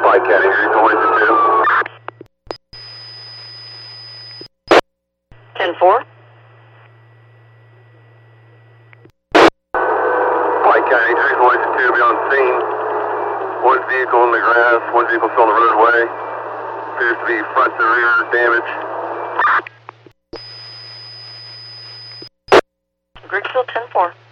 Pike County, here's collision 10-4. Pike County, here's collision 2, be on scene. One vehicle in the grass, one vehicle still on the roadway. Appears to be front and rear damage. Griggsville 10-4.